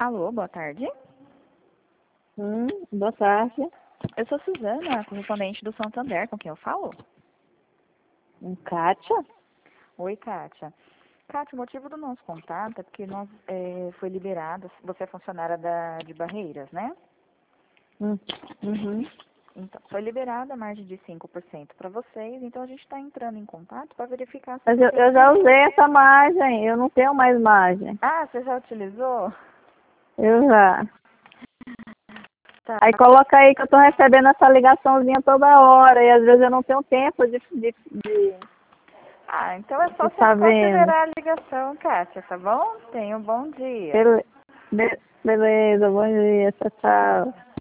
Alô, boa tarde. Boa tarde. Eu sou Suzana, correspondente do Santander, com quem eu falo? Kátia? Oi, Kátia. Kátia, o motivo do nosso contato é porque foi liberado, você é funcionária de Barreiras, né? Uhum. Então, foi liberada a margem de 5% para vocês, então a gente está entrando em contato para verificar se Mas você eu já usei essa margem, eu não tenho mais margem. Ah, você já utilizou? Eu já. Tá. Aí coloca aí que eu tô recebendo essa ligaçãozinha toda hora e às vezes eu não tenho tempo de Ah, então é só você estar vendo. considerar a ligação, Kátia, tá bom? Tenha um bom dia. Beleza, bom dia, tchau, tchau.